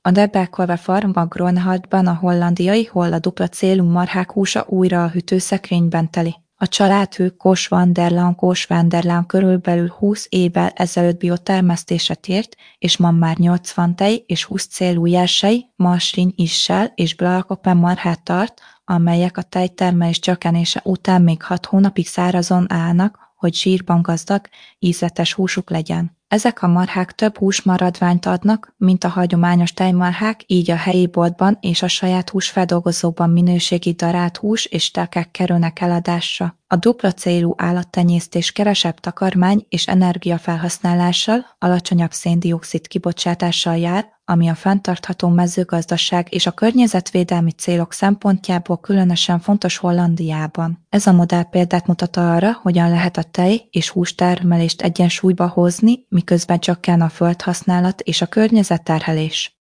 A Debekolve farm a Gronhardtban a hollandiai holla dupla célú marhák húsa újra a hűtőszekrényben teli. A családfő Koos van der Laan körülbelül 20 évvel ezelőtt biotermesztésre tért, és ma már 80 tej és 20 célú jersey, marsrin, issel és blalakopen marhát tart, amelyek a tejtermelés csökkenése után még 6 hónapig szárazon állnak, hogy zsírban gazdag, ízletes húsuk legyen. Ezek a marhák több húsmaradványt adnak, mint a hagyományos tejmarhák, így a helyi boltban és a saját húsfeldolgozóban minőségi darált hús és telkek kerülnek eladásra. A dupla célú állattenyésztés kevesebb takarmány és energiafelhasználással, alacsonyabb szén-dioxid kibocsátással jár, ami a fenntartható mezőgazdaság és a környezetvédelmi célok szempontjából különösen fontos Hollandiában. Ez a modell példát mutat arra, hogyan lehet a tej- és hústermelést egyensúlyba hozni, miközben csökken a földhasználat és a környezetterhelés.